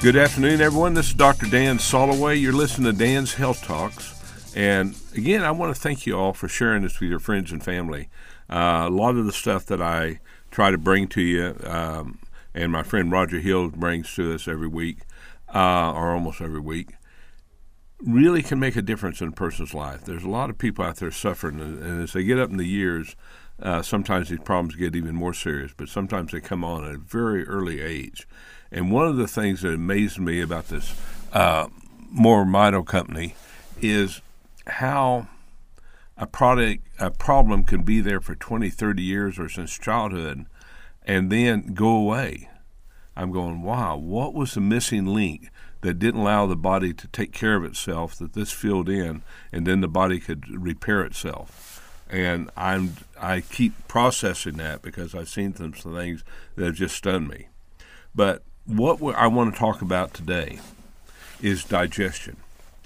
Good afternoon, everyone. This is Dr. Dan Soloway. You're listening to Dan's Health Talks. And again, I want to thank you all for sharing this with your friends and family. A lot of the stuff that I try to bring to you, and my friend Roger Hill brings to us every week, or almost every week, really can make a difference in a person's life. There's a lot of people out there suffering, and as they get up in the years, sometimes these problems get even more serious, but sometimes they come on at a very early age. And one of the things that amazed me about this Morimido company is how a problem can be there for 20, 30 years or since childhood and then go away. I'm going, wow, what was the missing link that didn't allow the body to take care of itself that this filled in, and then the body could repair itself? And I keep processing that because I've seen some things that have just stunned me. But what I want to talk about today is digestion.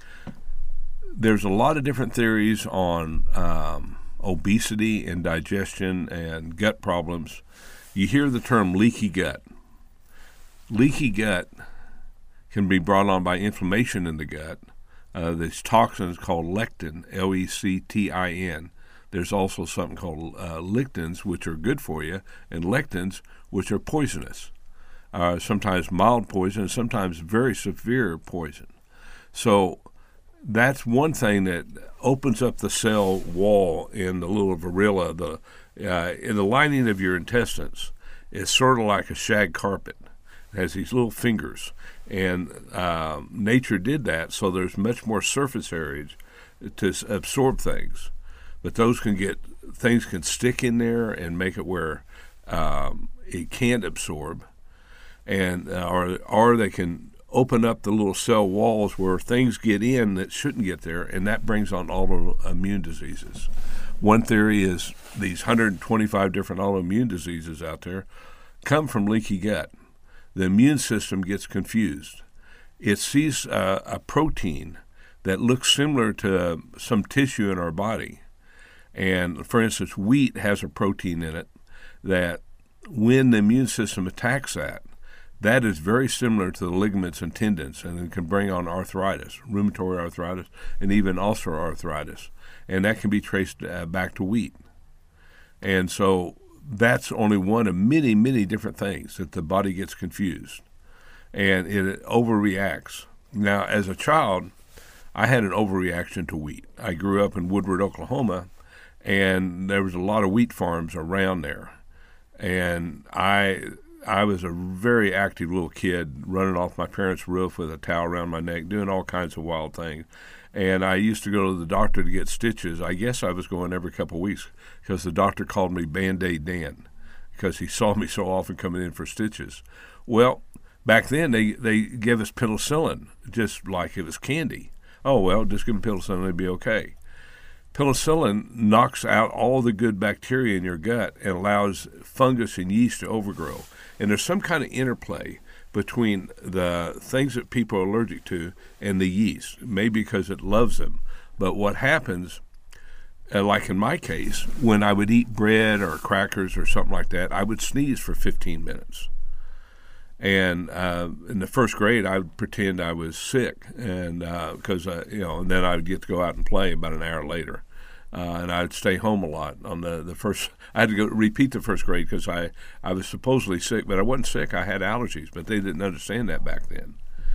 There's a lot of different theories on obesity and digestion and gut problems. You hear the term leaky gut. Leaky gut can be brought on by inflammation in the gut. There's toxins called lectin, Lectin. There's also something called lectins, which are good for you, and lectins, which are poisonous. Sometimes mild poison, and sometimes very severe poison. So that's one thing that opens up the cell wall in the little varilla. In the lining of your intestines is sort of like a shag carpet. It has these little fingers, and nature did that, so there's much more surface area to absorb things. But things can stick in there and make it where it can't absorb. And or they can open up the little cell walls where things get in that shouldn't get there, and that brings on autoimmune diseases. One theory is these 125 different autoimmune diseases out there come from leaky gut. The immune system gets confused. It sees a protein that looks similar to some tissue in our body. And, for instance, wheat has a protein in it that when the immune system attacks that is very similar to the ligaments and tendons, and it can bring on arthritis, rheumatoid arthritis, and even osteoarthritis. And that can be traced back to wheat. And so that's only one of many, many different things that the body gets confused, and it overreacts. Now, as a child, I had an overreaction to wheat. I grew up in Woodward, Oklahoma, and there was a lot of wheat farms around there. And I was a very active little kid, running off my parents' roof with a towel around my neck, doing all kinds of wild things. And I used to go to the doctor to get stitches. I guess I was going every couple of weeks because the doctor called me Band-Aid Dan because he saw me so often coming in for stitches. Well, back then they gave us penicillin just like it was candy. Oh, well, just give them penicillin, it'll be okay. Penicillin knocks out all the good bacteria in your gut and allows fungus and yeast to overgrow. And there's some kind of interplay between the things that people are allergic to and the yeast, maybe because it loves them. But what happens, like in my case, when I would eat bread or crackers or something like that, I would sneeze for 15 minutes. And in the first grade, I would pretend I was sick, and and then I would get to go out and play about an hour later. And I'd stay home a lot on the first. I had to go repeat the first grade because I was supposedly sick, but I wasn't sick. I had allergies, but they didn't understand that back then.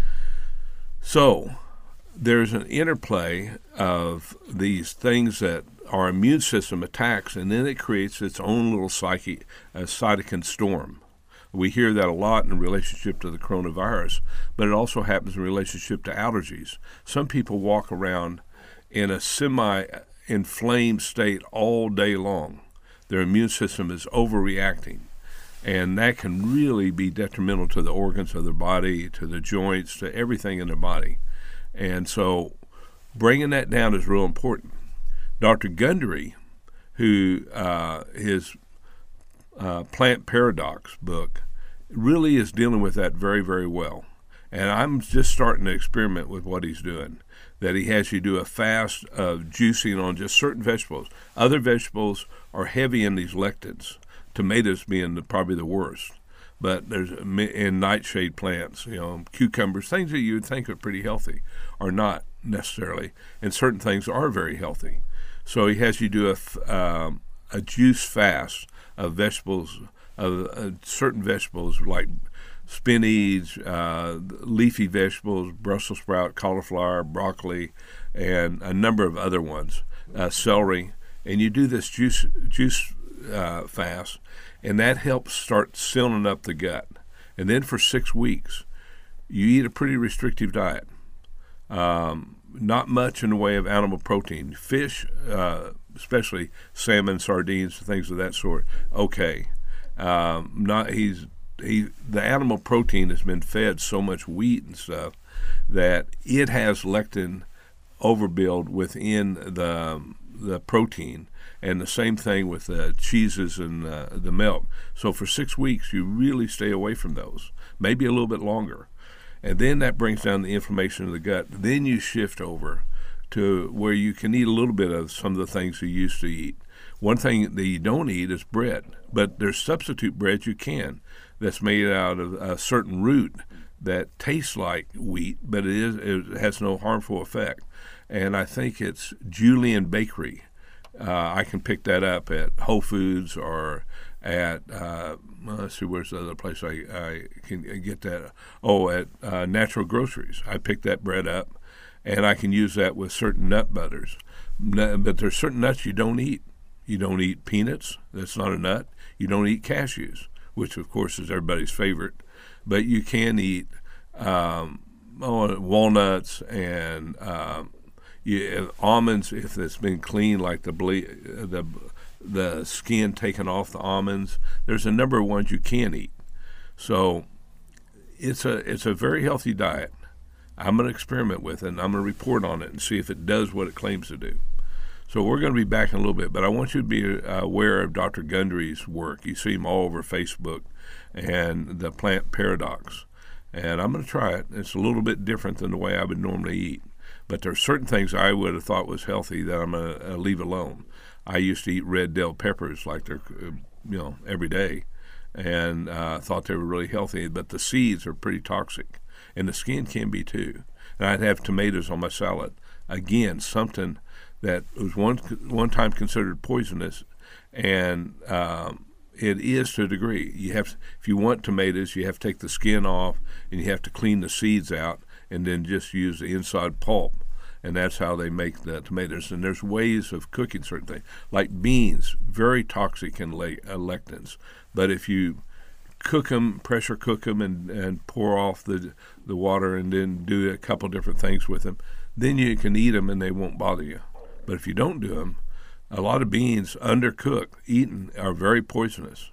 So there's an interplay of these things that our immune system attacks, and then it creates its own little cytokine storm. We hear that a lot in relationship to the coronavirus, but it also happens in relationship to allergies. Some people walk around in a semi-inflamed state all day long. Their immune system is overreacting, and that can really be detrimental to the organs of their body, to the joints, to everything in their body. And so bringing that down is real important. Dr. Gundry, who his Plant Paradox book really is dealing with that very, very well. And I'm just starting to experiment with what he's doing, that he has you do a fast of juicing on just certain vegetables. Other vegetables are heavy in these lectins, tomatoes being probably the worst. but there's in nightshade plants, cucumbers, things that you would think are pretty healthy are not necessarily, and certain things are very healthy. So he has you do a juice fast of vegetables, of certain vegetables like spinach, leafy vegetables, Brussels sprout, cauliflower, broccoli, and a number of other ones, celery, and you do this juice fast, and that helps start sealing up the gut. And then for 6 weeks, you eat a pretty restrictive diet. Not much in the way of animal protein. Fish, especially salmon, sardines, things of that sort, okay. The animal protein has been fed so much wheat and stuff that it has lectin overbuild within the protein, and the same thing with the cheeses and the milk. So for 6 weeks, you really stay away from those, maybe a little bit longer. And then that brings down the inflammation of the gut. Then you shift over to where you can eat a little bit of some of the things you used to eat. One thing that you don't eat is bread, but there's substitute bread you can that's made out of a certain root that tastes like wheat, but it has no harmful effect. And I think it's Julian Bakery. I can pick that up at Whole Foods or at, let's see, where's the other place I can get that? Oh, at Natural Groceries. I pick that bread up, and I can use that with certain nut butters. But there's certain nuts you don't eat. You don't eat peanuts. That's not a nut. You don't eat cashews, which, of course, is everybody's favorite. But you can eat walnuts and almonds if it's been cleaned, like the skin taken off the almonds. There's a number of ones you can eat. So it's a very healthy diet. I'm going to experiment with it, and I'm going to report on it and see if it does what it claims to do. So we're going to be back in a little bit, but I want you to be aware of Dr. Gundry's work. You see him all over Facebook and the Plant Paradox. And I'm going to try it. It's a little bit different than the way I would normally eat. But there are certain things I would have thought was healthy that I'm going to leave alone. I used to eat red bell peppers like they're, every day, and thought they were really healthy. But the seeds are pretty toxic, and the skin can be too. And I'd have tomatoes on my salad. Again, something that was one time considered poisonous, and it is to a degree. If you want tomatoes, you have to take the skin off, and you have to clean the seeds out, and then just use the inside pulp. And that's how they make the tomatoes. And there's ways of cooking certain things. Like beans, very toxic in lectins. But if you cook them, pressure cook them, and pour off the water and then do a couple different things with them, then you can eat them and they won't bother you. But if you don't do them, a lot of beans, undercooked, eaten, are very poisonous.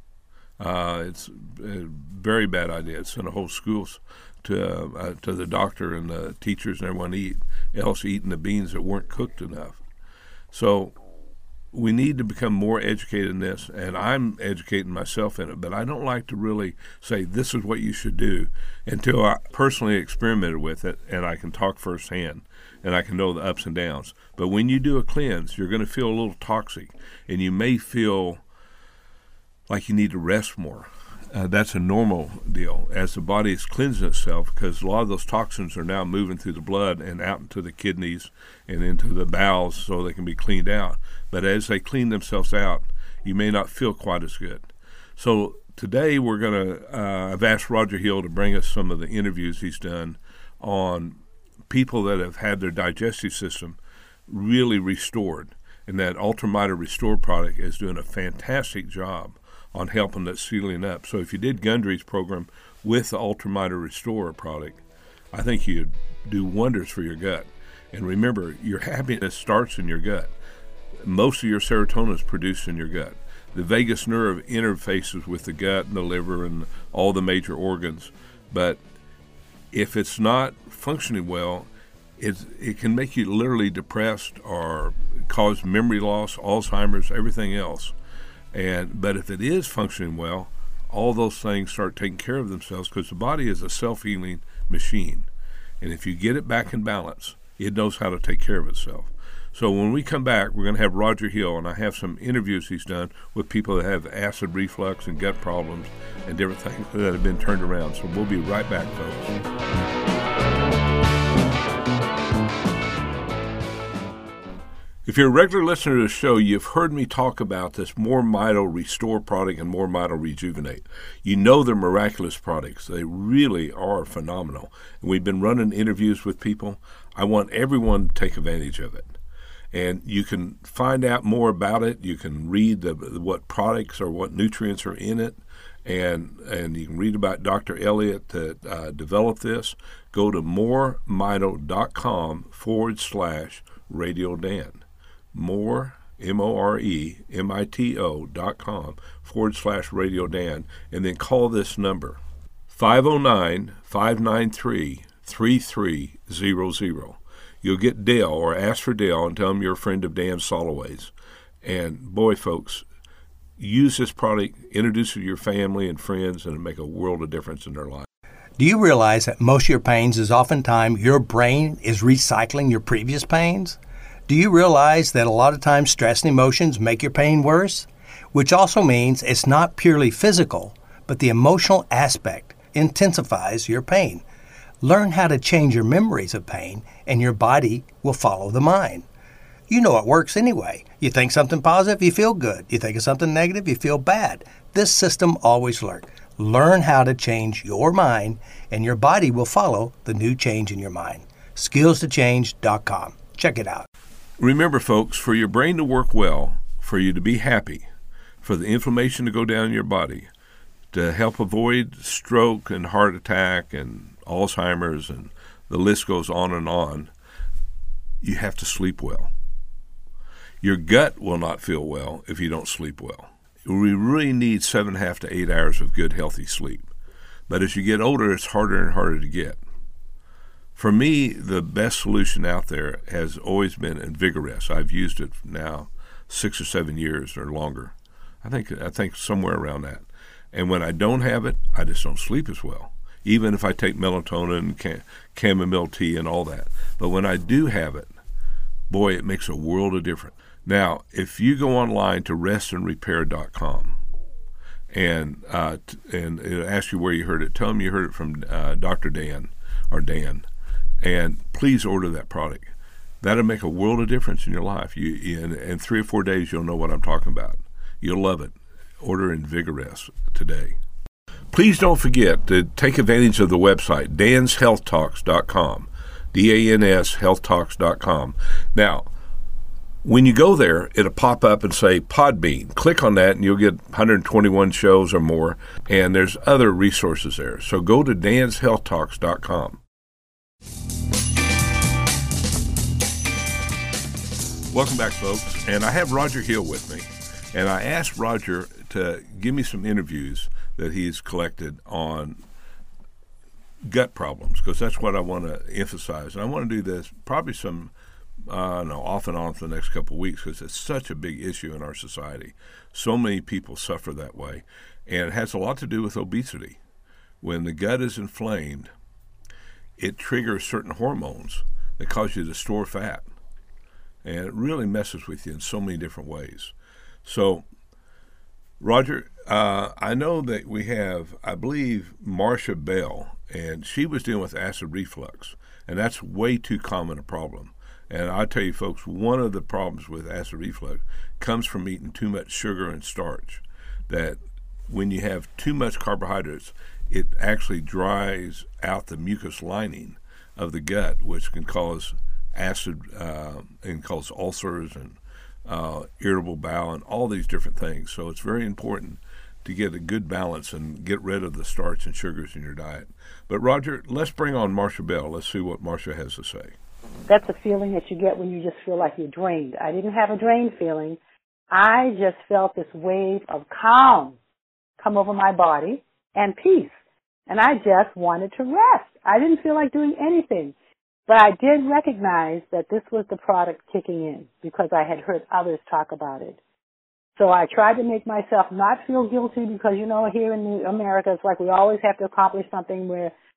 It's a very bad idea. It's sent a whole schools to the doctor and the teachers and everyone eating the beans that weren't cooked enough. So we need to become more educated in this, and I'm educating myself in it, but I don't like to really say this is what you should do until I personally experimented with it and I can talk firsthand and I can know the ups and downs. But when you do a cleanse, you're going to feel a little toxic, and you may feel like you need to rest more. That's a normal deal as the body is cleansing itself, because a lot of those toxins are now moving through the blood and out into the kidneys and into the bowels so they can be cleaned out. But as they clean themselves out, you may not feel quite as good. So today we're going to, I've asked Roger Hill to bring us some of the interviews he's done on people that have had their digestive system really restored. And that Ultramiter Restore product is doing a fantastic job on helping that sealing up. So if you did Gundry's program with the Ultramiter Restore product, I think you'd do wonders for your gut. And remember, your happiness starts in your gut. Most of your serotonin is produced in your gut. The vagus nerve interfaces with the gut and the liver and all the major organs. But if it's not functioning well, it can make you literally depressed or cause memory loss, Alzheimer's, everything else. But if it is functioning well, all those things start taking care of themselves, because the body is a self-healing machine. And if you get it back in balance, it knows how to take care of itself. So when we come back, we're going to have Roger Hill, and I have some interviews he's done with people that have acid reflux and gut problems and different things that have been turned around. So we'll be right back, folks. If you're a regular listener to the show, you've heard me talk about this More Mito Restore product and More Mito Rejuvenate. You know they're miraculous products. They really are phenomenal. And we've been running interviews with people. I want everyone to take advantage of it. And you can find out more about it. You can read what products or what nutrients are in it. And you can read about Dr. Elliott that developed this. Go to moremito.com/Radio Dan. More, moremito.com/Radio Dan, and then call this number, 509-593-3300. You'll get Dale, or ask for Dale, and tell him you're a friend of Dan Soloway's. And boy, folks, use this product, introduce it to your family and friends, and it'll make a world of difference in their life. Do you realize that most of your pains is oftentimes your brain is recycling your previous pains? Do you realize that a lot of times stress and emotions make your pain worse? Which also means it's not purely physical, but the emotional aspect intensifies your pain. Learn how to change your memories of pain, and your body will follow the mind. You know it works anyway. You think something positive, you feel good. You think of something negative, you feel bad. This system always works. Learn how to change your mind, and your body will follow the new change in your mind. SkillsToChange.com. Check it out. Remember, folks, for your brain to work well, for you to be happy, for the inflammation to go down in your body, to help avoid stroke and heart attack and Alzheimer's, and the list goes on, you have to sleep well. Your gut will not feel well if you don't sleep well. We really need 7.5 to 8 hours of good, healthy sleep. But as you get older, it's harder and harder to get. For me, the best solution out there has always been Invigorest. I've used it now 6 or 7 years or longer. I think somewhere around that. And when I don't have it, I just don't sleep as well, even if I take melatonin, chamomile tea, and all that. But when I do have it, boy, it makes a world of difference. Now, if you go online to restandrepair.com and it'll ask you where you heard it, tell them you heard it from Dr. Dan or Dan. And please order that product. That'll make a world of difference in your life. In 3 or 4 days, you'll know what I'm talking about. You'll love it. Order Invigorest today. Please don't forget to take advantage of the website, danshealthtalks.com, DANShealthtalks.com. Now, when you go there, it'll pop up and say Podbean. Click on that, and you'll get 121 shows or more, and there's other resources there. So go to danshealthtalks.com. Welcome back, folks, and I have Roger Hill with me, and I asked Roger to give me some interviews that he's collected on gut problems, because that's what I want to emphasize, and I want to do this probably some off and on for the next couple of weeks, because it's such a big issue in our society. So many people suffer that way, and it has a lot to do with obesity. When the gut is inflamed, it triggers certain hormones that cause you to store fat. And it really messes with you in so many different ways. So, Roger, I know that we have, I believe, Marcia Bell, and she was dealing with acid reflux, and that's way too common a problem. And I tell you, folks, one of the problems with acid reflux comes from eating too much sugar and starch. That when you have too much carbohydrates, it actually dries out the mucus lining of the gut, which can cause acid and cause ulcers and irritable bowel and all these different things. So it's very important to get a good balance and get rid of the starch and sugars in your diet. But Roger, let's bring on Marcia Bell. Let's see what Marcia has to say. That's a feeling that you get when you just feel like you're drained. I didn't have a drained feeling. I just felt this wave of calm come over my body and peace. And I just wanted to rest. I didn't feel like doing anything. But I did recognize that this was the product kicking in because I had heard others talk about it. So I tried to make myself not feel guilty because, you know, here in America, it's like we always have to accomplish something where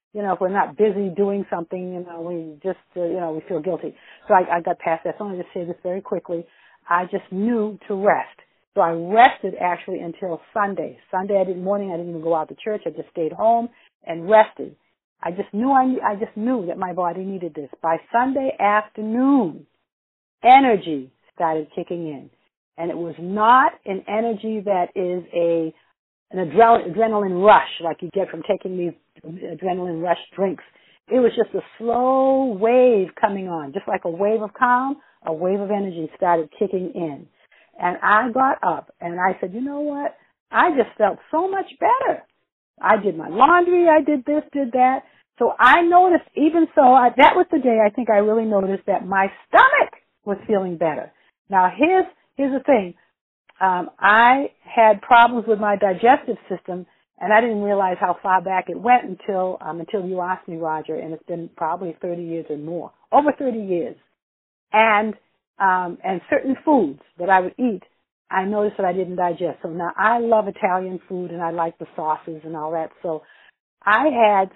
if we're not busy doing something, we just, we feel guilty. So I got past that. So I'm going to say this very quickly. I just knew to rest. So I rested actually until Sunday. Sunday morning I didn't even go out to church. I just stayed home and rested. I just knew that my body needed this. By Sunday afternoon, energy started kicking in. And it was not an energy that is an adrenaline rush like you get from taking these adrenaline rush drinks. It was just a slow wave coming on, just like a wave of calm, a wave of energy started kicking in. And I got up and I said, you know what? I just felt so much better. I did my laundry, I did this, did that. So I noticed, even so, that was the day I think I really noticed that my stomach was feeling better. Now here's the thing. I had problems with my digestive system, and I didn't realize how far back it went until you asked me, Roger, and it's been probably 30 years or more, over 30 years. And certain foods that I would eat, I noticed that I didn't digest. So now I love Italian food, and I like the sauces and all that. So I had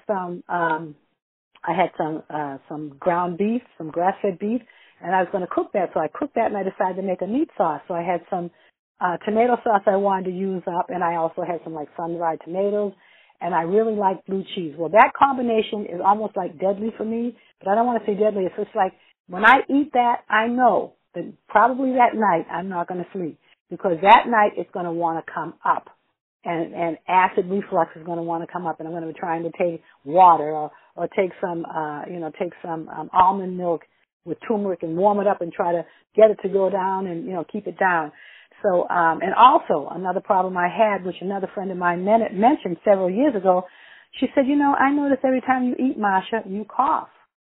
some ground beef, some grass-fed beef, and I was going to cook that. So I cooked that, and I decided to make a meat sauce. So I had some tomato sauce I wanted to use up, and I also had some like sun-dried tomatoes, and I really like blue cheese. Well, that combination is almost like deadly for me, but I don't want to say deadly. It's just like when I eat that, I know that probably that night I'm not going to sleep, because that night it's going to want to come up, and acid reflux is going to want to come up, and I'm going to be trying to take water or take some almond milk with turmeric and warm it up and try to get it to go down and keep it down. So, and also another problem I had, which another friend of mine mentioned several years ago, she said, I notice every time you eat, Masha, you cough.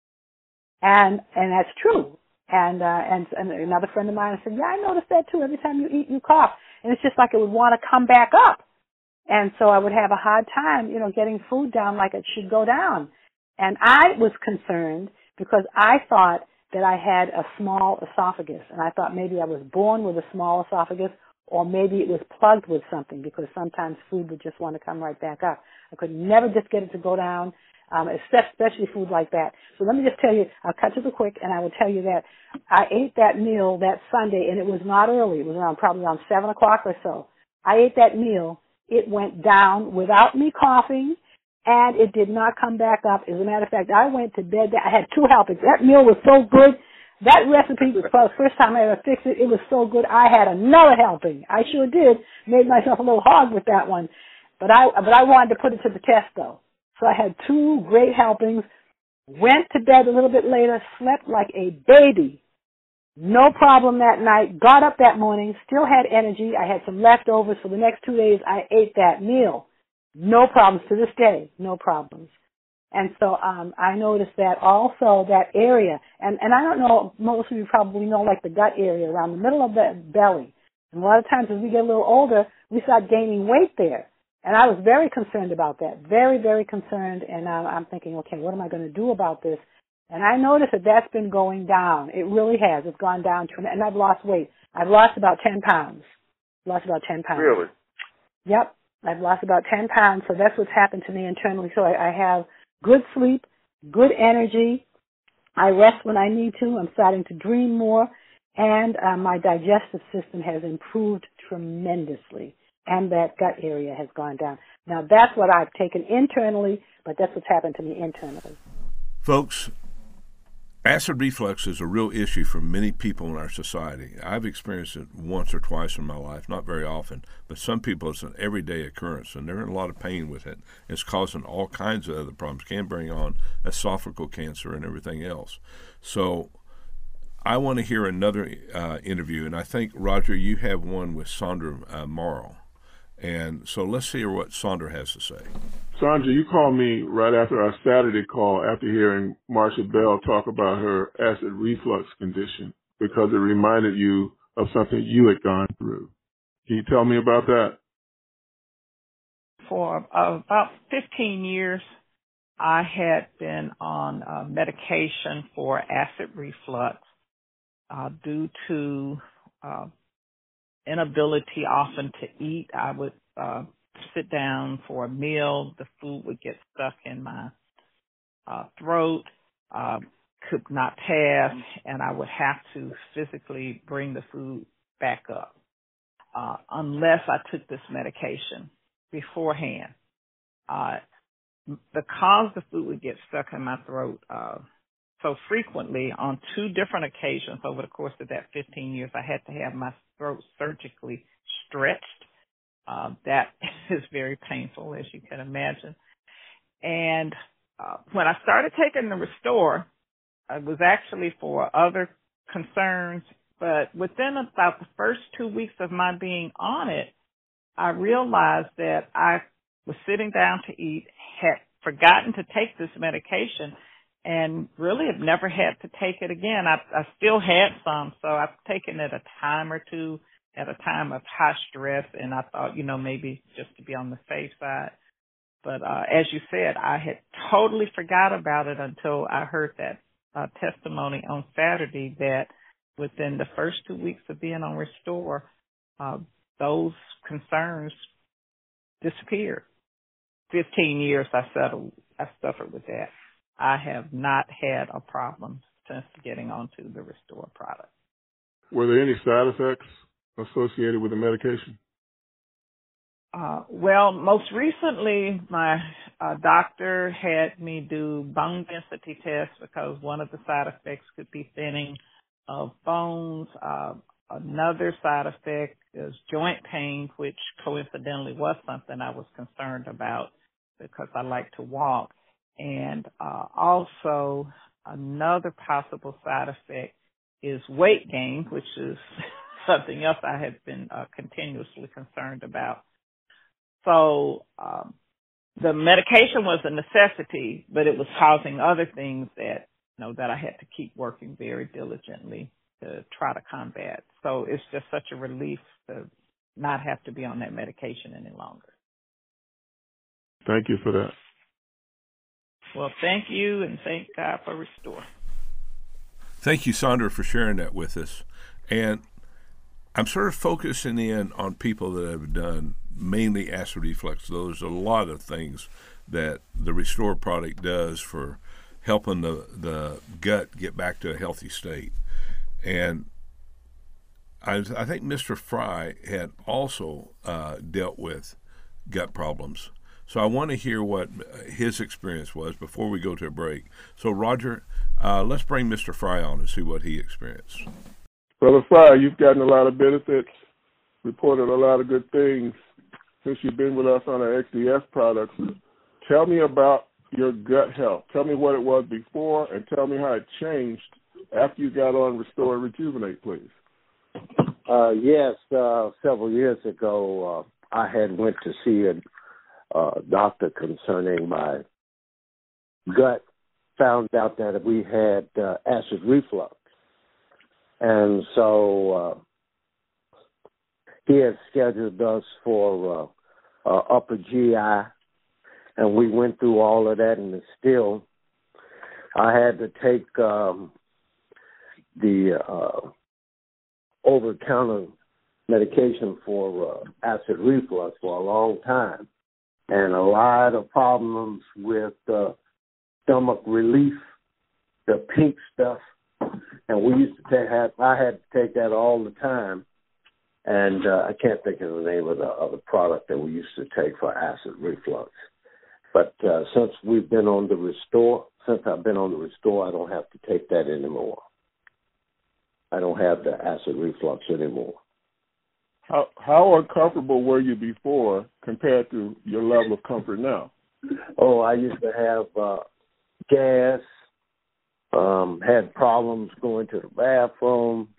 And that's true. And another friend of mine said, yeah, I noticed that too. Every time you eat, you cough. And it's just like it would want to come back up. And so I would have a hard time, getting food down like it should go down. And I was concerned because I thought that I had a small esophagus, and I thought maybe I was born with a small esophagus, or maybe it was plugged with something, because sometimes food would just want to come right back up. I could never just get it to go down, especially food like that. So let me just tell you, I'll cut to the quick, and I will tell you that I ate that meal that Sunday, and it was not early. It was probably around 7 o'clock or so. I ate that meal. It went down without me coughing, and it did not come back up. As a matter of fact, I went to bed. I had 2 helpings. That meal was so good. That recipe was the first time I ever fixed it. It was so good. I had another helping. I sure did. Made myself a little hog with that one. But I wanted to put it to the test, though. So I had 2 great helpings, went to bed a little bit later, slept like a baby. No problem that night. Got up that morning, still had energy. I had some leftovers. For the next 2 days, I ate that meal. No problems to this day, no problems. And so I noticed that also that area, and I don't know, most of you probably know, like the gut area around the middle of the belly. And a lot of times as we get a little older, we start gaining weight there. And I was very concerned about that, very, very concerned. And I'm thinking, okay, what am I going to do about this? And I noticed that that's been going down. It really has. It's gone down, and I've lost weight. I've lost about 10 pounds. Really? Yep. I've lost about 10 pounds, so that's what's happened to me internally. So I have good sleep, good energy. I rest when I need to. I'm starting to dream more, and my digestive system has improved tremendously, and that gut area has gone down. Now, that's what I've taken internally, but that's what's happened to me internally. Folks, acid reflux is a real issue for many people in our society. I've experienced it once or twice in my life, not very often, but some people it's an everyday occurrence, and they're in a lot of pain with it. It's causing all kinds of other problems, can bring on esophageal cancer and everything else. So I want to hear another interview, and I think, Roger, you have one with Sandra Morrow. And so let's hear what Sandra has to say. Sandra, you called me right after our Saturday call after hearing Marsha Bell talk about her acid reflux condition, because it reminded you of something you had gone through. Can you tell me about that? For about 15 years, I had been on medication for acid reflux due to inability often to eat. I would sit down for a meal, the food would get stuck in my throat, could not pass, and I would have to physically bring the food back up unless I took this medication beforehand. Because the food would get stuck in my throat so frequently on 2 different occasions over the course of that 15 years, I had to have my throat surgically stretched. That is very painful, as you can imagine. And when I started taking the Restore, it was actually for other concerns, but within about the first 2 weeks of my being on it, I realized that I was sitting down to eat, had forgotten to take this medication, and really have never had to take it again. I still had some, so I've taken it a time or two at a time of high stress, and I thought, maybe just to be on the safe side. But as you said, I had totally forgot about it until I heard that testimony on Saturday that within the first 2 weeks of being on Restore, those concerns disappeared. 15 years I suffered with that. I have not had a problem since getting onto the Restore product. Were there any side effects associated with the medication? Well, most recently, my doctor had me do bone density tests because one of the side effects could be thinning of bones. Another side effect is joint pain, which coincidentally was something I was concerned about because I like to walk. And also another possible side effect is weight gain, which is something else I had been continuously concerned about. So the medication was a necessity, but it was causing other things that that I had to keep working very diligently to try to combat. So it's just such a relief to not have to be on that medication any longer. Thank you for that. Well, thank you, and thank God for Restore. Thank you, Sandra, for sharing that with us. And I'm sort of focusing in on people that have done mainly acid reflux. There's a lot of things that the Restore product does for helping the gut get back to a healthy state. And I think Mr. Fry had also dealt with gut problems. So I want to hear what his experience was before we go to a break. So, Roger, let's bring Mr. Fry on and see what he experienced. Brother Fry, you've gotten a lot of benefits, reported a lot of good things since you've been with us on our XDS products. Tell me about your gut health. Tell me what it was before, and tell me how it changed after you got on Restore and Rejuvenate, please. Yes, several years ago, I had went to see a doctor concerning my gut, found out that we had acid reflux. And so he had scheduled us for upper GI, and we went through all of that, and still I had to take the over-the-counter medication for acid reflux for a long time, and a lot of problems with stomach relief, the pink stuff, and we used to I had to take that all the time, and I can't think of the name of the product that we used to take for acid reflux. But since I've been on the Restore, I don't have to take that anymore. I don't have the acid reflux anymore. How uncomfortable were you before compared to your level of comfort now? Oh, I used to have gas, had problems going to the bathroom.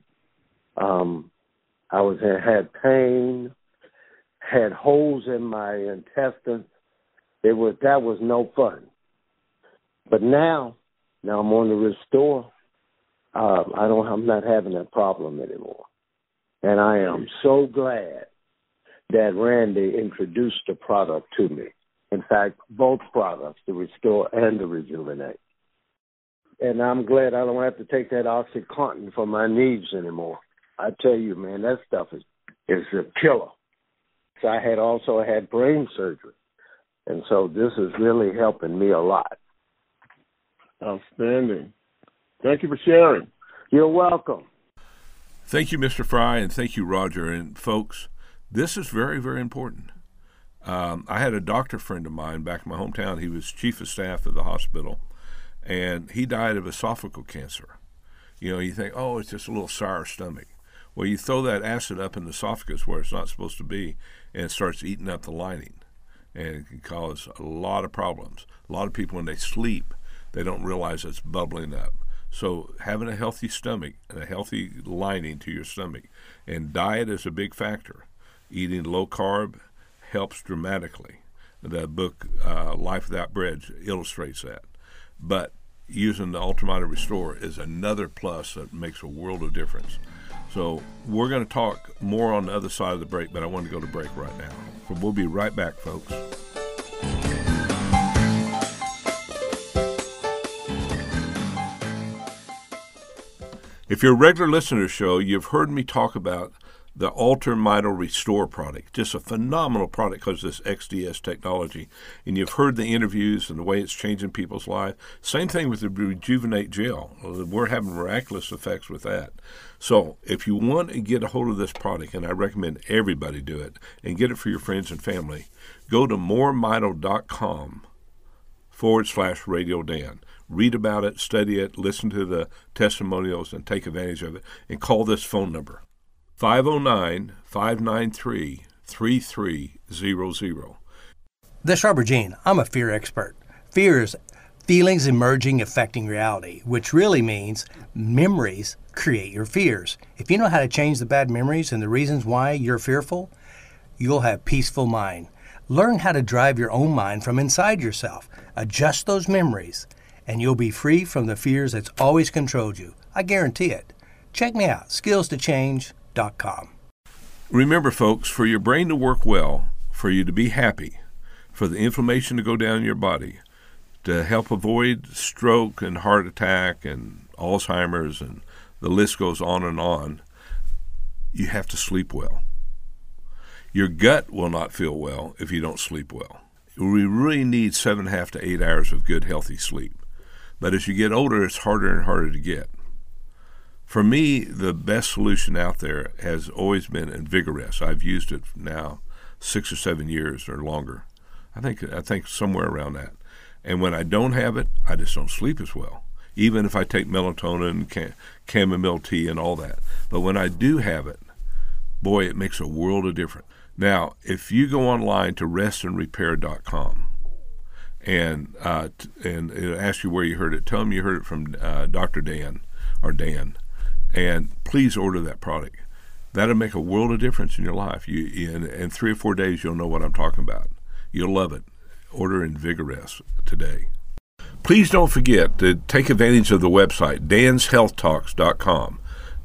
Had pain, had holes in my intestines. That was no fun. But now I'm on the Restore. I'm not having that problem anymore. And I am so glad that Randy introduced the product to me. In fact, both products, the Restore and the Rejuvenate. And I'm glad I don't have to take that OxyContin for my needs anymore. I tell you, man, that stuff is a killer. So I had brain surgery. And so this is really helping me a lot. Outstanding. Thank you for sharing. You're welcome. Thank you, Mr. Fry, and thank you, Roger. And folks, this is very, very important. I had a doctor friend of mine back in my hometown. He was chief of staff of the hospital, and he died of esophageal cancer. You know, you think, oh, it's just a little sour stomach. Well, you throw that acid up in the esophagus where it's not supposed to be, and it starts eating up the lining, and it can cause a lot of problems. A lot of people, when they sleep, they don't realize it's bubbling up. So having a healthy stomach and a healthy lining to your stomach, and diet is a big factor. Eating low carb helps dramatically. The book Life Without Bread illustrates that. But using the Ultramito Restore is another plus that makes a world of difference. So we're going to talk more on the other side of the break, but I want to go to break right now. So we'll be right back, folks. If you're a regular listener to the show, you've heard me talk about the Ultramito Restore product. Just a phenomenal product because of this XDS technology. And you've heard the interviews and the way it's changing people's life. Same thing with the Rejuvenate Gel. We're having miraculous effects with that. So if you want to get a hold of this product, and I recommend everybody do it, and get it for your friends and family, go to moremito.com/Radio Dan. Read about it, study it, listen to the testimonials, and take advantage of it. And call this phone number, 509-593-3300. This is Robert Jean. I'm a fear expert. Fear is feelings emerging affecting reality, which really means memories create your fears. If you know how to change the bad memories and the reasons why you're fearful, you'll have peaceful mind. Learn how to drive your own mind from inside yourself. Adjust those memories, and you'll be free from the fears that's always controlled you. I guarantee it. Check me out, skillstochange.com. Remember, folks, for your brain to work well, for you to be happy, for the inflammation to go down in your body, to help avoid stroke and heart attack and Alzheimer's, and the list goes on, you have to sleep well. Your gut will not feel well if you don't sleep well. We really need 7.5 to 8 hours of good, healthy sleep. But as you get older, it's harder and harder to get. For me, the best solution out there has always been Invigorest. I've used it now 6 or 7 years or longer. I think somewhere around that. And when I don't have it, I just don't sleep as well, even if I take melatonin, chamomile tea, and all that. But when I do have it, boy, it makes a world of difference. Now, if you go online to restandrepair.com, and it'll ask you where you heard it. Tell them you heard it from Dr. Dan or Dan, and please order that product. That'll make a world of difference in your life. In 3 or 4 days, you'll know what I'm talking about. You'll love it. Order Invigorest today. Please don't forget to take advantage of the website, danshealthtalks.com,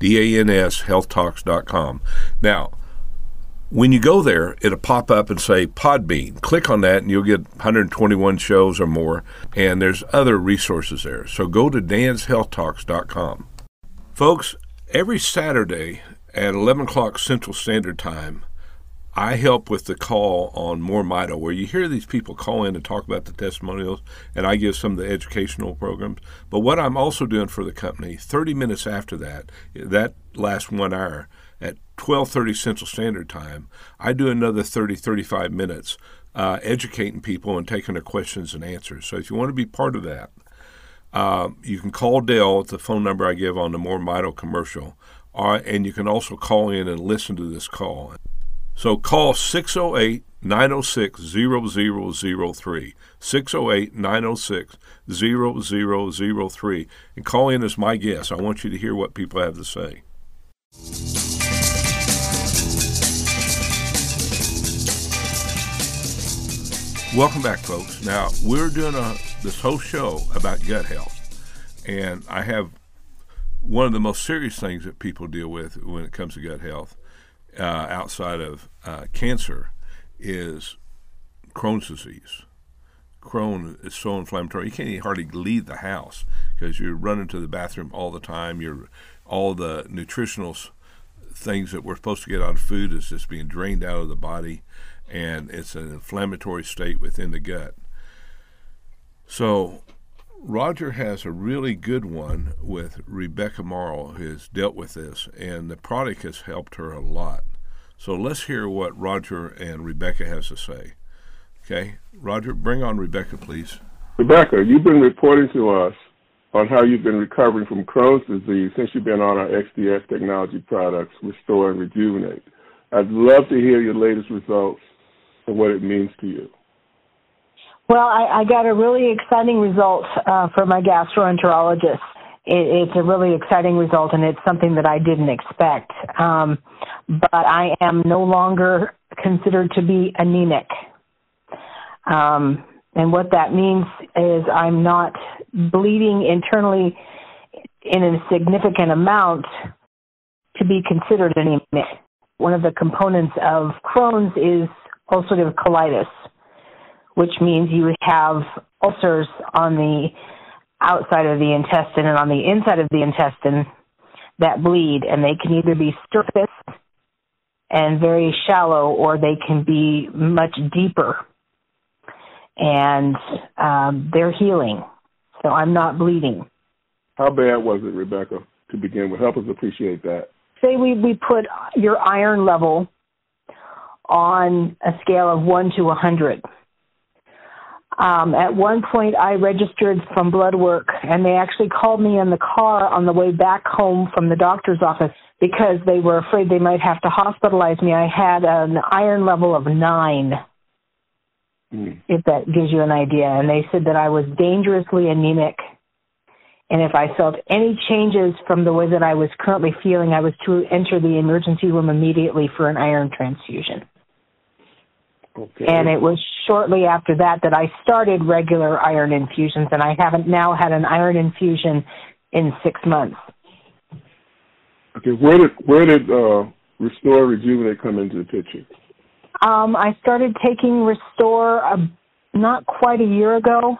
DANShealthtalks.com. Now, when you go there, it'll pop up and say Podbean. Click on that and you'll get 121 shows or more, and there's other resources there. So go to danshealthtalks.com. Folks, every Saturday at 11 o'clock Central Standard Time, I help with the call on More Mito, where you hear these people call in and talk about the testimonials, and I give some of the educational programs. But what I'm also doing for the company, 30 minutes after that lasts 1 hour, at 12:30 Central Standard Time, I do another 35 minutes educating people and taking their questions and answers. So if you want to be part of that, you can call Dale at the phone number I give on the More Mito commercial, and you can also call in and listen to this call. So call 608-906-0003, 608-906-0003, and call in as my guest. I want you to hear what people have to say. Welcome back, folks. Now, we're doing this whole show about gut health, and I have one of the most serious things that people deal with when it comes to gut health, outside of cancer, is Crohn's disease. Crohn is so inflammatory. You can't even hardly leave the house because you're running to the bathroom all the time. All the nutritional things that we're supposed to get out of food is just being drained out of the body, and it's an inflammatory state within the gut. So Roger has a really good one with Rebecca Morrow, who has dealt with this, and the product has helped her a lot. So let's hear what Roger and Rebecca has to say. Okay, Roger, bring on Rebecca, please. Rebecca, you've been reporting to us on how you've been recovering from Crohn's disease since you've been on our XDS technology products, Restore and Rejuvenate. I'd love to hear your latest results and what it means to you. Well, I got a really exciting result for my gastroenterologist. It's a really exciting result, and it's something that I didn't expect. But I am no longer considered to be anemic. And what that means is I'm not bleeding internally in a significant amount to be considered anemic. One of the components of Crohn's is ulcerative colitis, which means you have ulcers on the outside of the intestine and on the inside of the intestine that bleed, and they can either be surface and very shallow, or they can be much deeper, and they're healing. So I'm not bleeding. How bad was it, Rebecca, to begin with? Help us appreciate that. Say we put your iron level on a scale of 1 to 100. At one point, I registered from blood work, and they actually called me in the car on the way back home from the doctor's office because they were afraid they might have to hospitalize me. I had an iron level of 9, if that gives you an idea. And they said that I was dangerously anemic, and if I felt any changes from the way that I was currently feeling, I was to enter the emergency room immediately for an iron transfusion. Okay. And it was shortly after that that I started regular iron infusions, and I haven't now had an iron infusion in 6 months. Okay, where did Restore Rejuvenate come into the picture? I started taking Restore not quite a year ago,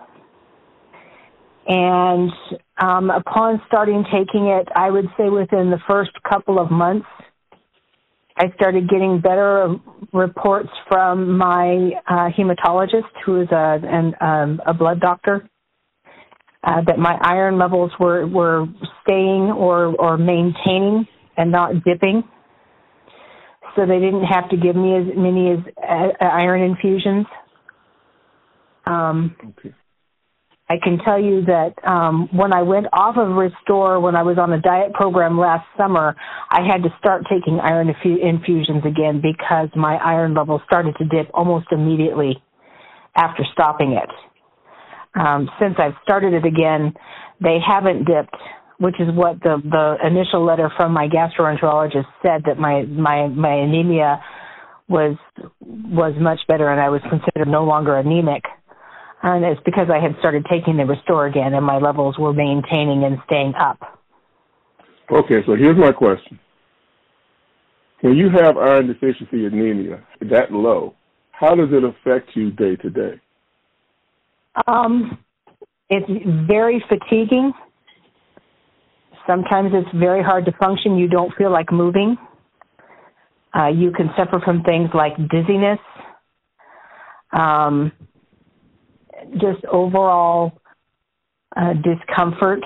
and upon starting taking it, I would say within the first couple of months, I started getting better reports from my hematologist, who is a blood doctor, that my iron levels were staying or maintaining and not dipping. So they didn't have to give me as many iron infusions. Okay. I can tell you that when I went off of Restore, when I was on a diet program last summer, I had to start taking iron infusions again because my iron levels started to dip almost immediately after stopping it. Since I've started it again, they haven't dipped, which is what the initial letter from my gastroenterologist said, that my anemia was much better and I was considered no longer anemic. And it's because I had started taking the Restore again, and my levels were maintaining and staying up. Okay, so here's my question. When you have iron deficiency anemia that low, how does it affect you day to day? It's very fatiguing. Sometimes it's very hard to function. You don't feel like moving. You can suffer from things like dizziness. Just overall discomfort,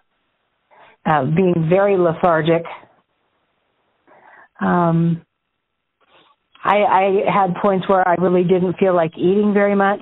being very lethargic. I had points where I really didn't feel like eating very much,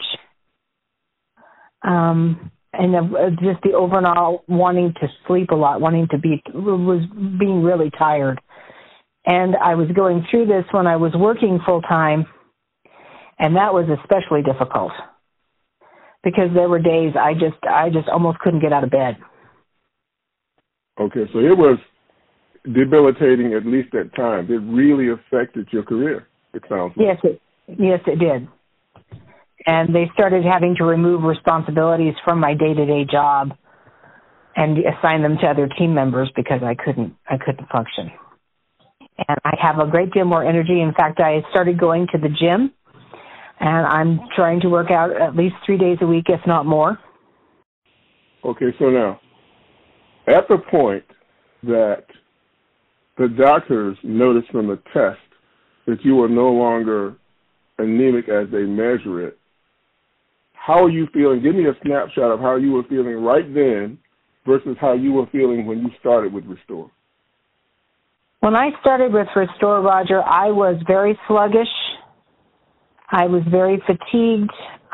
and just the overall wanting to sleep a lot, was being really tired. And I was going through this when I was working full time, and that was especially difficult, because there were days I just almost couldn't get out of bed. Okay, so it was debilitating, at least at times. It really affected your career, it sounds like. Yes, it did. And they started having to remove responsibilities from my day-to-day job and assign them to other team members because I couldn't function. And I have a great deal more energy. In fact, I started going to the gym, and I'm trying to work out at least 3 days a week, if not more. Okay, so now, at the point that the doctors noticed from the test that you were no longer anemic as they measure it, how are you feeling? Give me a snapshot of how you were feeling right then versus how you were feeling when you started with Restore. When I started with Restore, Roger, I was very sluggish. I was very fatigued.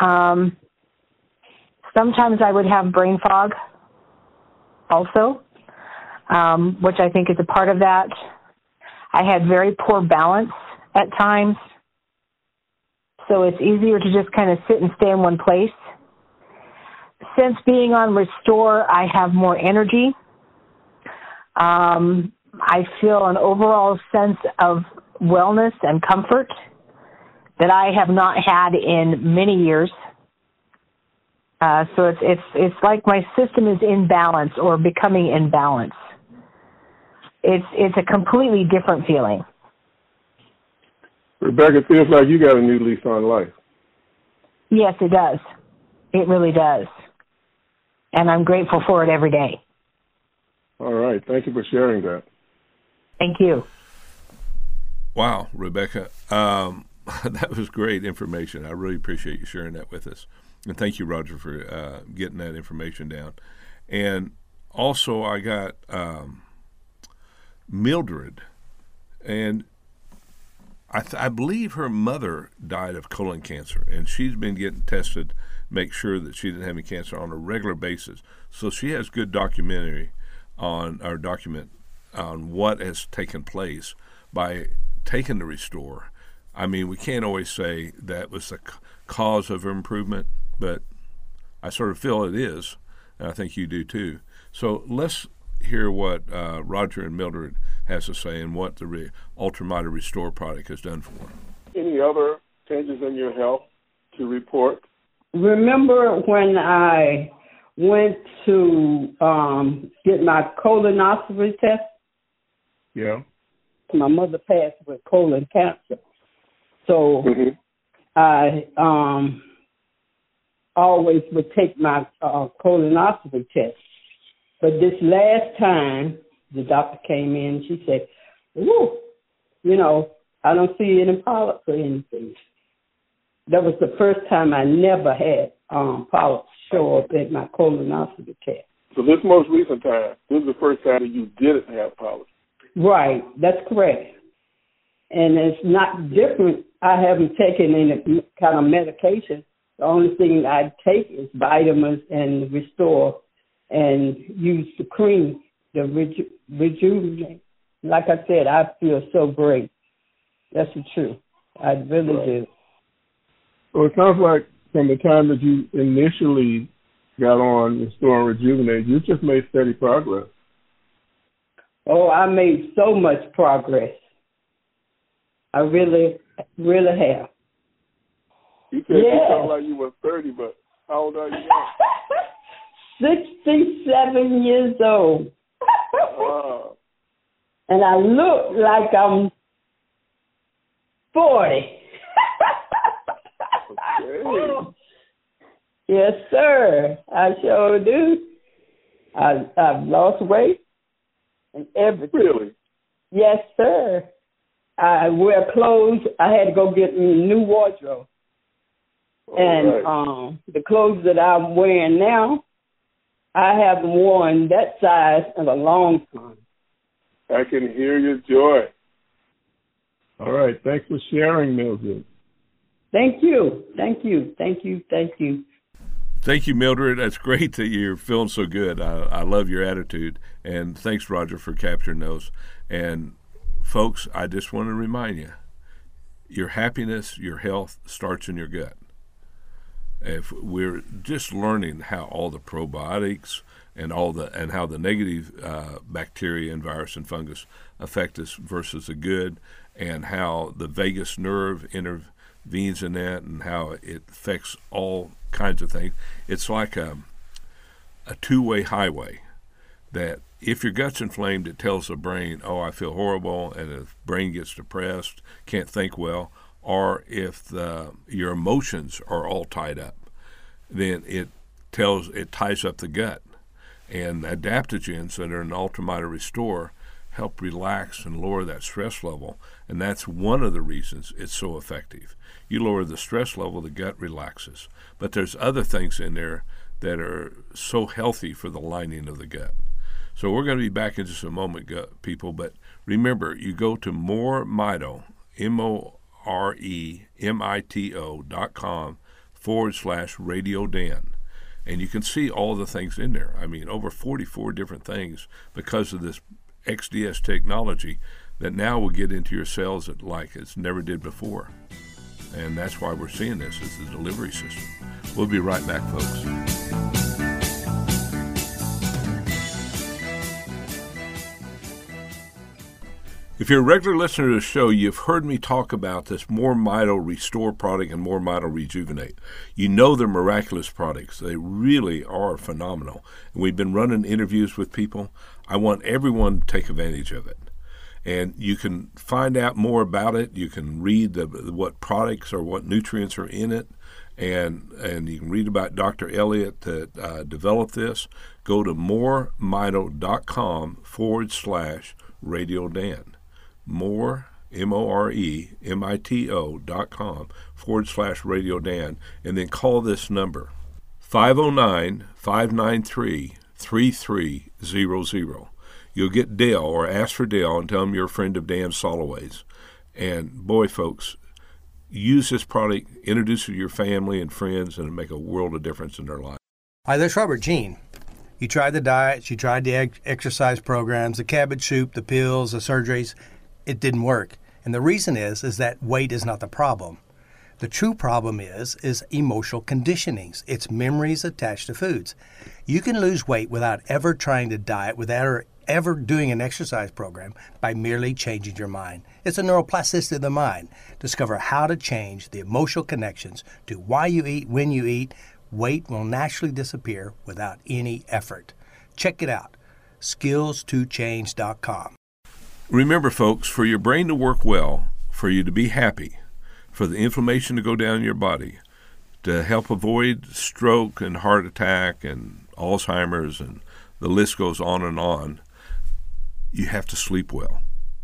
Sometimes I would have brain fog also, which I think is a part of that. I had very poor balance at times, so it's easier to just kind of sit and stay in one place. Since being on Restore, I have more energy. I feel an overall sense of wellness and comfort that I have not had in many years. So it's like my system is in balance or becoming in balance. It's a completely different feeling. Rebecca, it feels like you got a new lease on life. Yes, it does. It really does. And I'm grateful for it every day. All right. Thank you for sharing that. Thank you. Wow, Rebecca. That was great information. I really appreciate you sharing that with us. And thank you, Roger, for getting that information down. And also I got Mildred, and I believe her mother died of colon cancer, and she's been getting tested, make sure that she didn't have any cancer on a regular basis. So she has good document on what has taken place by taking the Restore. I mean, we can't always say that was the cause of her improvement, but I sort of feel it is, and I think you do too. So let's hear what Roger and Mildred has to say and what the Ultramita Restore product has done for them. Any other changes in your health to report? Remember when I went to get my colonoscopy test? Yeah. My mother passed with colon cancer. So I always would take my colonoscopy test. But this last time, the doctor came in, she said, "Ooh, I don't see any polyps or anything." That was the first time I never had polyps show up at my colonoscopy test. So this most recent time, this is the first time that you didn't have polyps. Right, that's correct. And it's not different. I haven't taken any kind of medication. The only thing I take is vitamins and Restore and use the cream, the Rejuvenate. Like I said, I feel so great. That's the truth. I really do. Well, it sounds like from the time that you initially got on Restore and Rejuvenate, you just made steady progress. Oh, I made so much progress. I really, really have. You said you sound like you were 30, but how old are you now? 67 years old. And I look like I'm 40. Okay. Yes, sir. I sure do. I've lost weight and everything. Really? Yes, sir. I wear clothes. I had to go get a new wardrobe. And the clothes that I'm wearing now, I haven't worn that size in a long time. I can hear your joy. All right. Thanks for sharing, Mildred. Thank you. Thank you. Thank you. Thank you. Thank you, Mildred. That's great that you're feeling so good. I love your attitude. And thanks, Roger, for capturing those. And, folks, I just want to remind you, your happiness, your health starts in your gut. If we're just learning how all the probiotics and how the negative bacteria and virus and fungus affect us versus the good, and how the vagus nerve intervenes in that, and how it affects all kinds of things. It's like a two-way highway that if your gut's inflamed, it tells the brain, oh, I feel horrible, and the brain gets depressed, can't think well. Or if your emotions are all tied up, then it ties up the gut. And adaptogens that are in Ultramita Restore help relax and lower that stress level, and that's one of the reasons it's so effective. You lower the stress level, the gut relaxes. But there's other things in there that are so healthy for the lining of the gut. So we're going to be back in just a moment, people, but remember, you go to MoreMito, MoreMito.com/Radio Dan, and you can see all the things in there. I mean, over 44 different things because of this XDS technology that now will get into your cells like it's never did before. And that's why we're seeing this as the delivery system. We'll be right back, folks. If you're a regular listener to the show, you've heard me talk about this MoreMito Restore product and MoreMito Rejuvenate. You know they're miraculous products. They really are phenomenal. And we've been running interviews with people. I want everyone to take advantage of it. And you can find out more about it. You can read what products or what nutrients are in it. And you can read about Dr. Elliott that developed this. Go to MoreMito.com/Radio Dan. More, MoreMito.com/Radio Dan, and then call this number, 509-593-3300. You'll get Dale, or ask for Dale, and tell him you're a friend of Dan Soloway's. And boy, folks, use this product, introduce it to your family and friends, and it'll make a world of difference in their life. Hi, there's Robert Gene. You tried the diets, you tried the exercise programs, the cabbage soup, the pills, the surgeries. It didn't work. And the reason is that weight is not the problem. The true problem is emotional conditionings. It's memories attached to foods. You can lose weight without ever trying to diet, without ever doing an exercise program, by merely changing your mind. It's a neuroplasticity of the mind. Discover how to change the emotional connections to why you eat, when you eat. Weight will naturally disappear without any effort. Check it out, skills2change.com. Remember, folks, for your brain to work well, for you to be happy, for the inflammation to go down in your body, to help avoid stroke and heart attack and Alzheimer's, and the list goes on, you have to sleep well.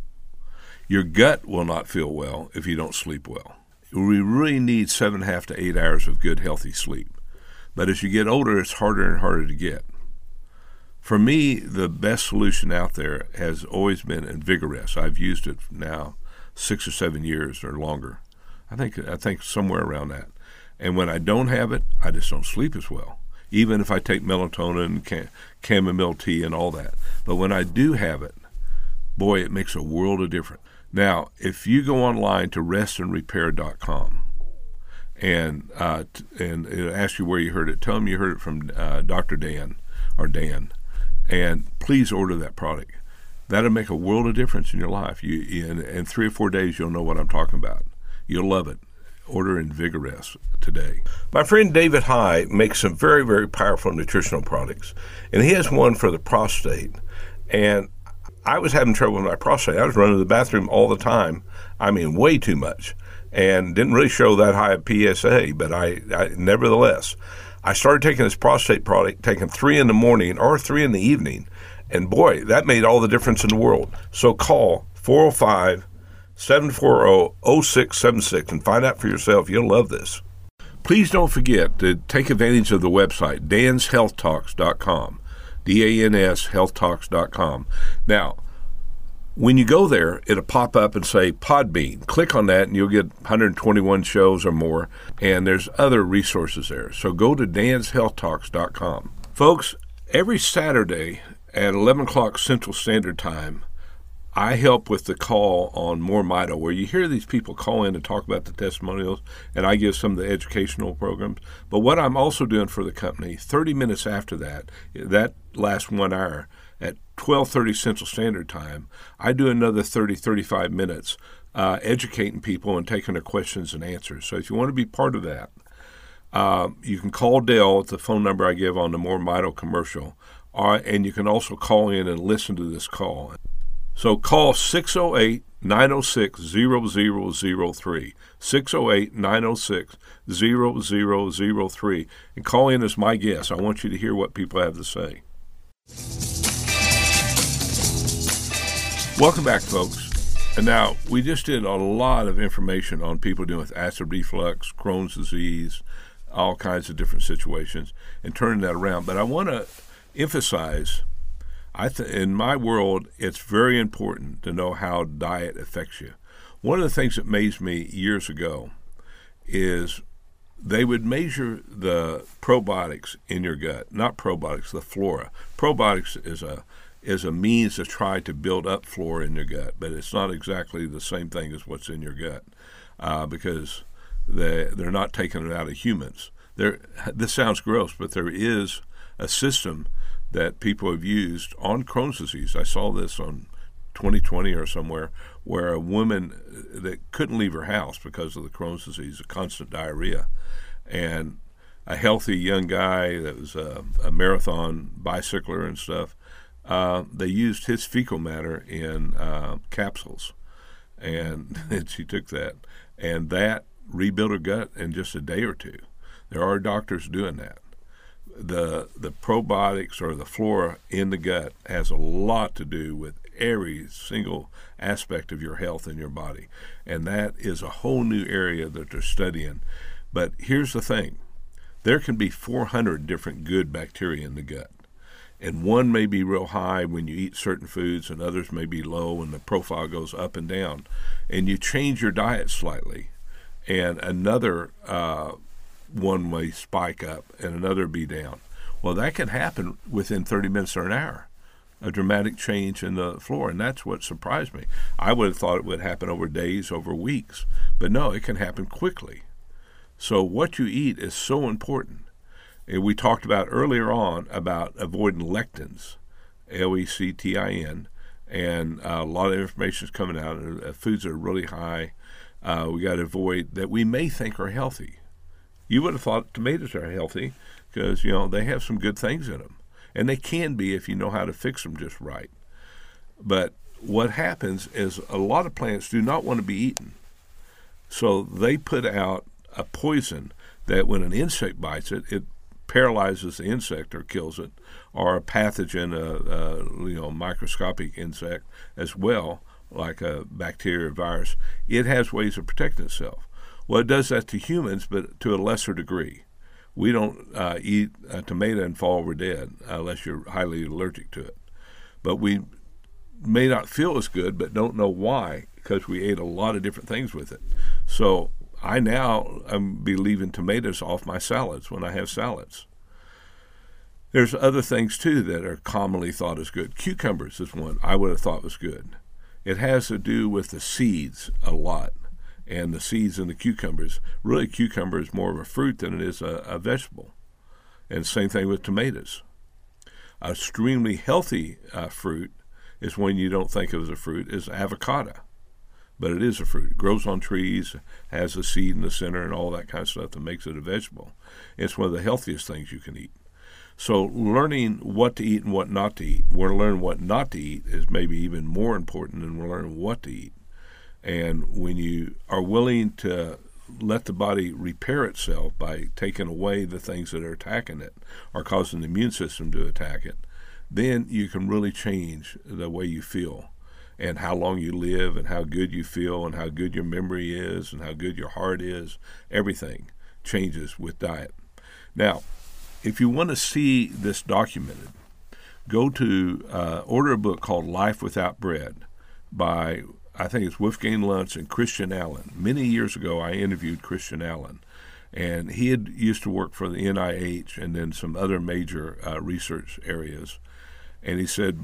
Your gut will not feel well if you don't sleep well. We really need 7.5 to 8 hours of good, healthy sleep. But as you get older, it's harder and harder to get. For me, the best solution out there has always been Invigorest. I've used it now 6 or 7 years or longer. I think somewhere around that. And when I don't have it, I just don't sleep as well, even if I take melatonin, chamomile tea, and all that. But when I do have it, boy, it makes a world of difference. Now, if you go online to restandrepair.com and it'll ask you where you heard it, tell them you heard it from Dr. Dan or Dan. And please order that product. That'll make a world of difference in your life. In 3 or 4 days, you'll know what I'm talking about. You'll love it. Order Invigorest today. My friend David High makes some very, very powerful nutritional products. And he has one for the prostate. And I was having trouble with my prostate. I was running to the bathroom all the time. I mean, way too much. And didn't really show that high a PSA, but I nevertheless, I started taking this prostate product, taking 3 in the morning or 3 in the evening, and boy, that made all the difference in the world. So call 405-740-0676 and find out for yourself. You'll love this. Please don't forget to take advantage of the website, danshealthtalks.com, DANShealthtalks.com. Now, when you go there, it'll pop up and say Podbean. Click on that and you'll get 121 shows or more, and there's other resources there. So go to danshealthtalks.com. Folks, every Saturday at 11 o'clock Central Standard Time, I help with the call on MoreMito, where you hear these people call in and talk about the testimonials, and I give some of the educational programs. But what I'm also doing for the company, 30 minutes after that lasts 1 hour, at 12:30 Central Standard Time, I do another 35 minutes educating people and taking their questions and answers. So if you want to be part of that, you can call Dale at the phone number I give on the MoreMito commercial, and you can also call in and listen to this call. So call 608-906-0003, 608-906-0003, and call in as my guest. I want you to hear what people have to say. Welcome back, folks. And now, we just did a lot of information on people dealing with acid reflux, Crohn's disease, all kinds of different situations, and turning that around. But I want to emphasize, in my world, it's very important to know how diet affects you. One of the things that amazed me years ago is they would measure the probiotics in your gut, not probiotics, the flora. Probiotics is a means to try to build up flora in your gut, but it's not exactly the same thing as what's in your gut because they're not taking it out of humans. This sounds gross, but there is a system that people have used on Crohn's disease. I saw this on 2020 or somewhere, where a woman that couldn't leave her house because of the Crohn's disease, a constant diarrhea, and a healthy young guy that was a marathon bicycler and stuff, they used his fecal matter in capsules, and she took that, and that rebuilt her gut in just a day or two. There are doctors doing that. The probiotics or the flora in the gut has a lot to do with every single aspect of your health in your body, and that is a whole new area that they're studying. But here's the thing. There can be 400 different good bacteria in the gut, and one may be real high when you eat certain foods, and others may be low, and the profile goes up and down. And you change your diet slightly, and another one may spike up, and another be down. Well, that can happen within 30 minutes or an hour, a dramatic change in the flora, and that's what surprised me. I would have thought it would happen over days, over weeks, but no, it can happen quickly. So what you eat is so important. We talked about earlier on about avoiding lectins, Lectin, and a lot of information is coming out. Foods that are really high, we got to avoid that we may think are healthy. You would have thought tomatoes are healthy because, they have some good things in them. And they can be if you know how to fix them just right. But what happens is a lot of plants do not want to be eaten. So they put out a poison that when an insect bites it, it paralyzes the insect or kills it, or a pathogen, a microscopic insect as well, like a bacteria or virus. It has ways of protecting itself. Well, it does that to humans, but to a lesser degree. We don't eat a tomato and fall over dead unless you're highly allergic to it. But we may not feel as good, but don't know why, because we ate a lot of different things with it. So I'm be leaving tomatoes off my salads when I have salads. There's other things, too, that are commonly thought as good. Cucumbers is one I would have thought was good. It has to do with the seeds a lot. And the seeds in the cucumbers, really cucumber is more of a fruit than it is a vegetable. And same thing with tomatoes. A extremely healthy fruit is one you don't think of as a fruit, is avocado. But it is a fruit. It grows on trees, has a seed in the center and all that kind of stuff that makes it a vegetable. It's one of the healthiest things you can eat. So learning what to eat and what not to eat. We're learning what not to eat is maybe even more important than we're learning what to eat. And when you are willing to let the body repair itself by taking away the things that are attacking it or causing the immune system to attack it, then you can really change the way you feel and how long you live and how good you feel and how good your memory is and how good your heart is. Everything changes with diet. Now, if you want to see this documented, go to order a book called Life Without Bread by, I think it's Wolfgang Luntz and Christian Allen. Many years ago, I interviewed Christian Allen, and he had used to work for the NIH and then some other major research areas. And he said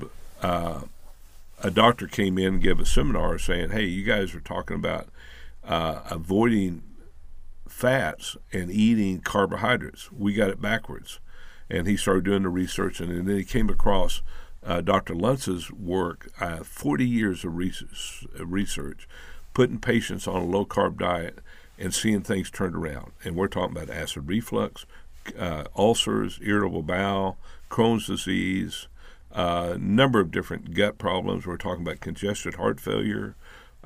a doctor came in and gave a seminar saying, hey, you guys are talking about avoiding fats and eating carbohydrates. We got it backwards. And he started doing the research, and then he came across Dr. Luntz's work, 40 years of research, putting patients on a low-carb diet and seeing things turned around. And we're talking about acid reflux, ulcers, irritable bowel, Crohn's disease, a number of different gut problems. We're talking about congested heart failure,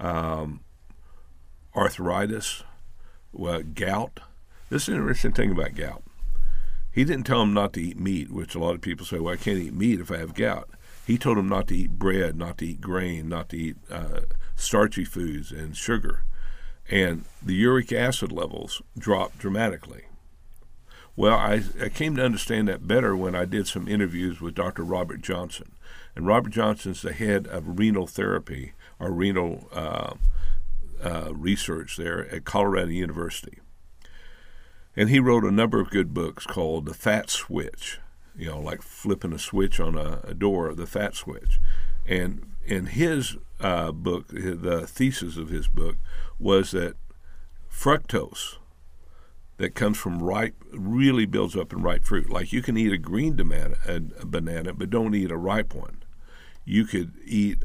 arthritis, gout. This is an interesting thing about gout. He didn't tell him not to eat meat, which a lot of people say, well, I can't eat meat if I have gout. He told them not to eat bread, not to eat grain, not to eat starchy foods and sugar. And the uric acid levels dropped dramatically. Well, I came to understand that better when I did some interviews with Dr. Robert Johnson. And Robert Johnson's the head of renal therapy, or renal research there at Colorado University. And he wrote a number of good books called The Fat Switch, like flipping a switch on a door, the fat switch. And in his book, the thesis of his book was that fructose that comes from really builds up in ripe fruit. Like you can eat a green banana, but don't eat a ripe one. You could eat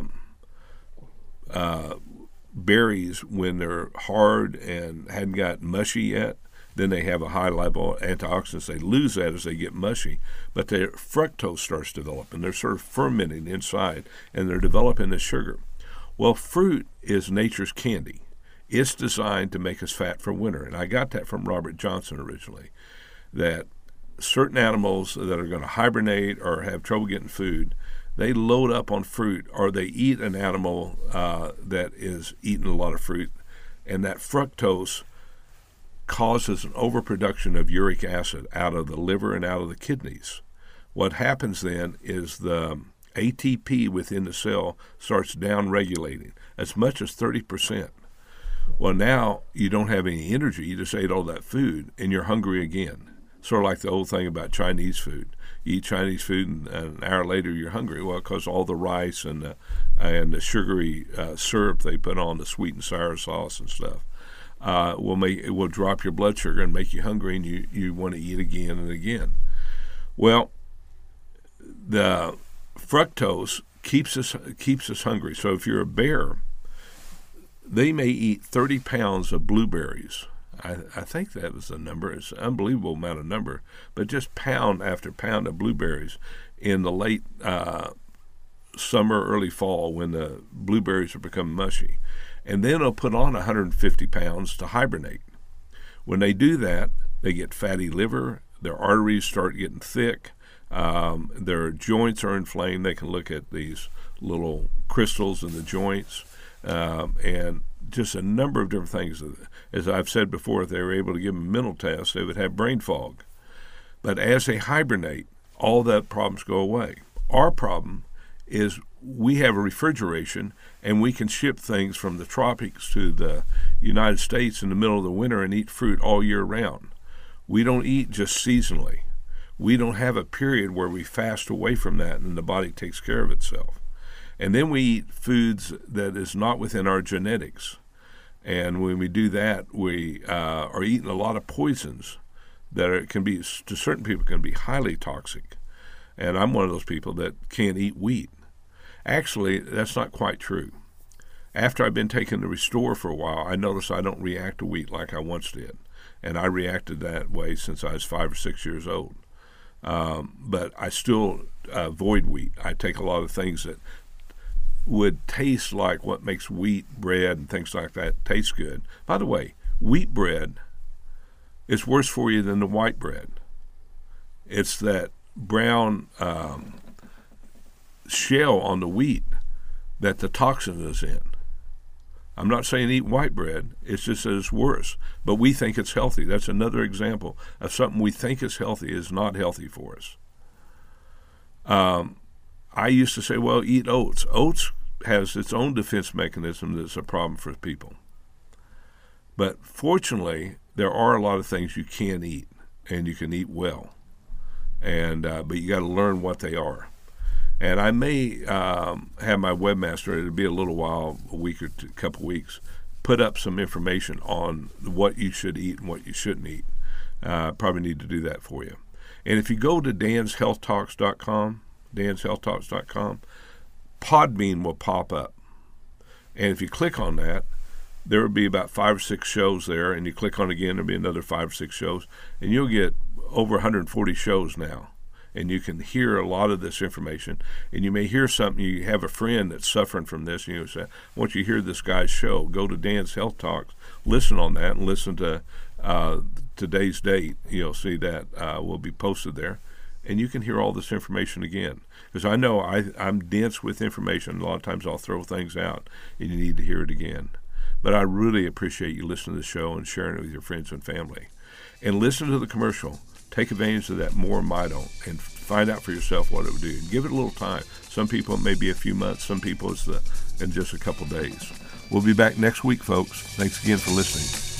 berries when they're hard and hadn't got mushy yet. Then they have a high level of antioxidants. They lose that as they get mushy, but their fructose starts to develop, and they're sort of fermenting inside, and they're developing the sugar. Well, fruit is nature's candy. It's designed to make us fat for winter, and I got that from Robert Johnson originally, that certain animals that are going to hibernate or have trouble getting food, they load up on fruit, or they eat an animal that is eating a lot of fruit, and that fructose causes an overproduction of uric acid out of the liver and out of the kidneys. What happens then is the ATP within the cell starts down-regulating as much as 30%. Well, now you don't have any energy. You just ate all that food, and you're hungry again. Sort of like the old thing about Chinese food. You eat Chinese food, and an hour later you're hungry. Well, because all the rice and the sugary syrup they put on, the sweet and sour sauce and stuff, will drop your blood sugar and make you hungry, and you want to eat again and again. Well, the fructose keeps us hungry. So if you're a bear, they may eat 30 pounds of blueberries. I think that was the number. It's an unbelievable amount of number, but just pound after pound of blueberries in the late summer, early fall, when the blueberries are becoming mushy. And then they'll put on 150 pounds to hibernate. When they do that, they get fatty liver, their arteries start getting thick, their joints are inflamed. They can look at these little crystals in the joints, and just a number of different things. As I've said before, if they were able to give them a mental test, they would have brain fog. But as they hibernate, all that problems go away. Our problem is we have a refrigeration, and we can ship things from the tropics to the United States in the middle of the winter and eat fruit all year round. We don't eat just seasonally. We don't have a period where we fast away from that and the body takes care of itself. And then we eat foods that is not within our genetics. And when we do that, we are eating a lot of poisons that can be, to certain people, can be highly toxic. And I'm one of those people that can't eat wheat. Actually, that's not quite true. After I've been taking the Restore for a while, I noticed I don't react to wheat like I once did. And I reacted that way since I was 5 or 6 years old. But I still avoid wheat. I take a lot of things that would taste like what makes wheat bread and things like that taste good. By the way, wheat bread is worse for you than the white bread. It's that brown shell on the wheat that the toxin is in. I'm not saying eat white bread. It's just that it's worse. But we think it's healthy. That's another example of something we think is healthy is not healthy for us. I used to say, well, eat oats. Oats has its own defense mechanism that's a problem for people. But fortunately, there are a lot of things you can eat, and you can eat well. And but you got to learn what they are. And I may have my webmaster, it'll be a little while, a week or a couple weeks, put up some information on what you should eat and what you shouldn't eat. Probably need to do that for you. And if you go to danshealthtalks.com, Podbean will pop up. And if you click on that, there will be about 5 or 6 shows there, and you click on it again, there'll be another 5 or 6 shows, and you'll get over 140 shows now. And you can hear a lot of this information. And you may hear something, you have a friend that's suffering from this, and you say, once you hear this guy's show, go to Dan's Health Talks, listen on that, and listen to today's date. You'll see that will be posted there. and you can hear all this information again. Because I know I'm dense with information. A lot of times I'll throw things out, and you need to hear it again. But I really appreciate you listening to the show and sharing it with your friends and family. And listen to the commercial. Take advantage of that MoreMyDo and find out for yourself what it would do. Give it a little time. Some people it may be a few months. Some people it's in just a couple days. We'll be back next week, folks. Thanks again for listening.